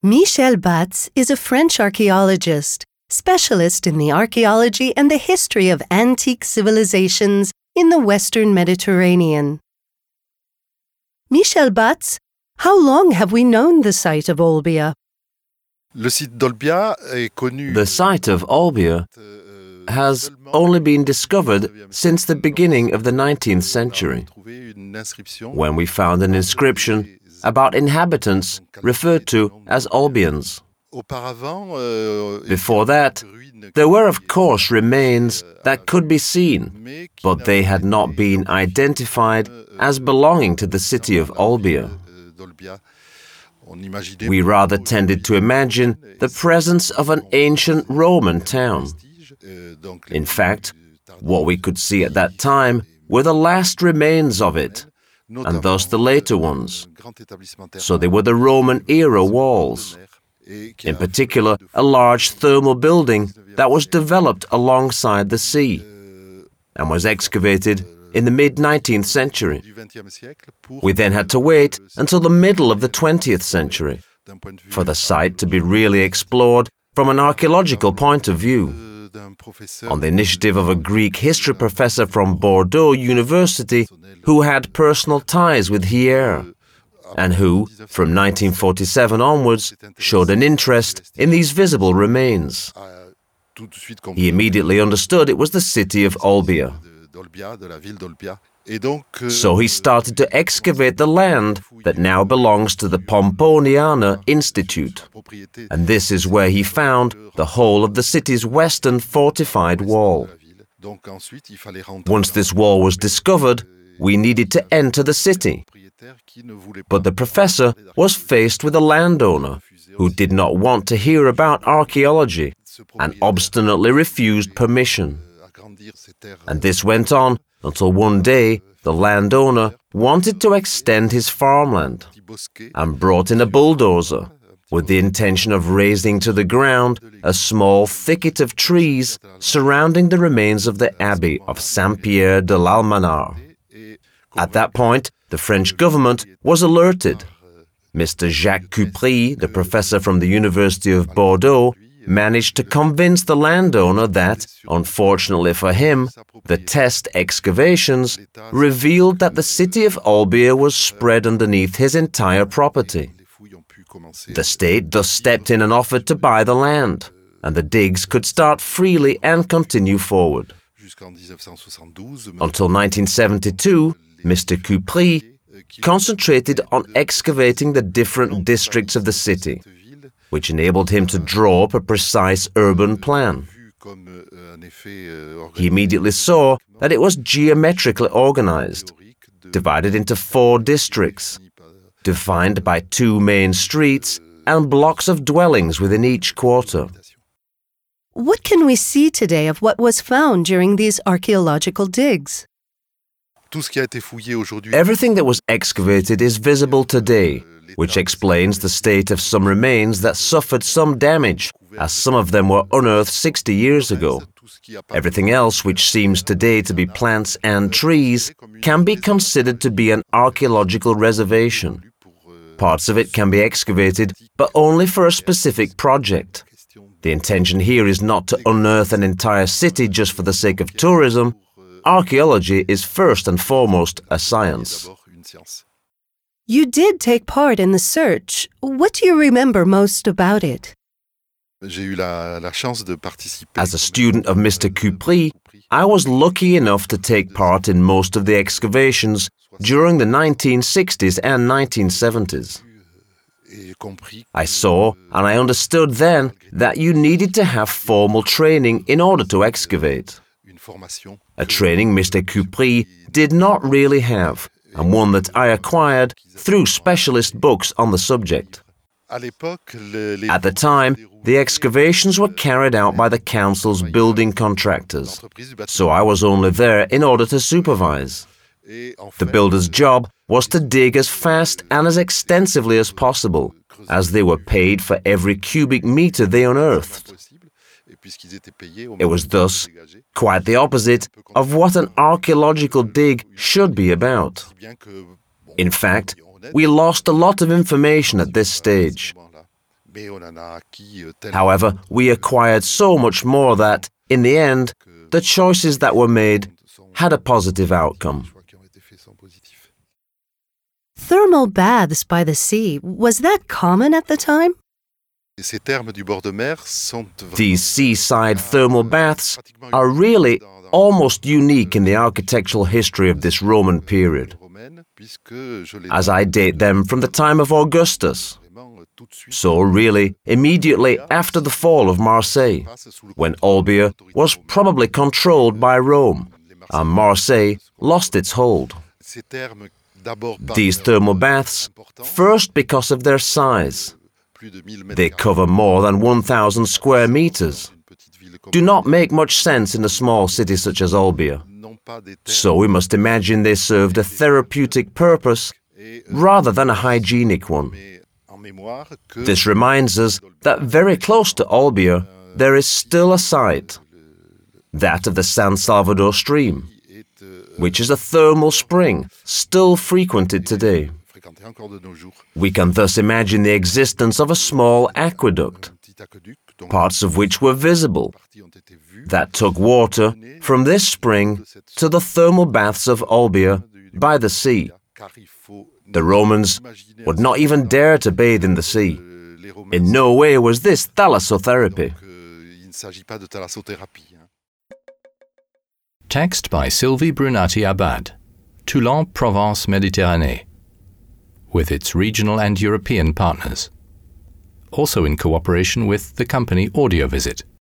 Michel Batz is a French archaeologist, specialist in the archaeology and the history of antique civilizations in the Western Mediterranean. Michel Batz, how long have we known the site of Olbia? The site of Olbia has only been discovered since the beginning of the 19th century, when we found an inscription about inhabitants referred to as Olbians. Before that, there were of course remains that could be seen, but they had not been identified as belonging to the city of Olbia. We rather tended to imagine the presence of an ancient Roman town. In fact, what we could see at that time were the last remains of it, and thus the later ones. So they were the Roman-era walls. In particular, a large thermal building that was developed alongside the sea and was excavated in the mid-19th century. We then had to wait until the middle of the 20th century for the site to be really explored from an archaeological point of view. On the initiative of a Greek history professor from Bordeaux University who had personal ties with Hyères, and who, from 1947 onwards, showed an interest in these visible remains. He immediately understood it was the city of Olbia. So he started to excavate the land that now belongs to the Pomponiana Institute. And this is where he found the whole of the city's western fortified wall. Once this wall was discovered, we needed to enter the city. But the professor was faced with a landowner who did not want to hear about archaeology and obstinately refused permission. And this went on until one day the landowner wanted to extend his farmland and brought in a bulldozer with the intention of razing to the ground a small thicket of trees surrounding the remains of the abbey of Saint-Pierre de l'Almanar. At that point, the French government was alerted. Mr. Jacques Cupry, the professor from the University of Bordeaux, managed to convince the landowner that, unfortunately for him, the test excavations revealed that the city of Olbia was spread underneath his entire property. The state thus stepped in and offered to buy the land, and the digs could start freely and continue forward. Until 1972, Mr. Cupry concentrated on excavating the different districts of the city, which enabled him to draw up a precise urban plan. He immediately saw that it was geometrically organized, divided into 4 districts, defined by 2 main streets and blocks of dwellings within each quarter. What can we see today of what was found during these archaeological digs? Everything that was excavated is visible today, which explains the state of some remains that suffered some damage, as some of them were unearthed 60 years ago. Everything else, which seems today to be plants and trees, can be considered to be an archaeological reservation. Parts of it can be excavated, but only for a specific project. The intention here is not to unearth an entire city just for the sake of tourism. Archaeology is first and foremost a science. You did take part in the search. What do you remember most about it? As a student of Mr. Cupry, I was lucky enough to take part in most of the excavations during the 1960s and 1970s. I saw and I understood then that you needed to have formal training in order to excavate. A training Mr. Cupry did not really have, and one that I acquired through specialist books on the subject. At the time, the excavations were carried out by the council's building contractors, so I was only there in order to supervise. The builder's job was to dig as fast and as extensively as possible, as they were paid for every cubic meter they unearthed. It was thus quite the opposite of what an archaeological dig should be about. In fact, we lost a lot of information at this stage. However, we acquired so much more that, in the end, the choices that were made had a positive outcome. Thermal baths by the sea, was that common at the time? These seaside thermal baths are really almost unique in the architectural history of this Roman period, as I date them from the time of Augustus. So really, immediately after the fall of Marseille, when Olbia was probably controlled by Rome, and Marseille lost its hold. These thermal baths, first because of their size, they cover more than 1,000 square meters, do not make much sense in a small city such as Olbia. So we must imagine they served a therapeutic purpose rather than a hygienic one. This reminds us that very close to Olbia there is still a site, that of the San Salvador stream, which is a thermal spring still frequented today. We can thus imagine the existence of a small aqueduct, parts of which were visible, that took water from this spring to the thermal baths of Olbia by the sea. The Romans would not even dare to bathe in the sea. In no way was this thalassotherapy. Text by Sylvie Brunati-Abad, Toulon, Provence, Méditerranée, with its regional and European partners. Also in cooperation with the company Audiovisit.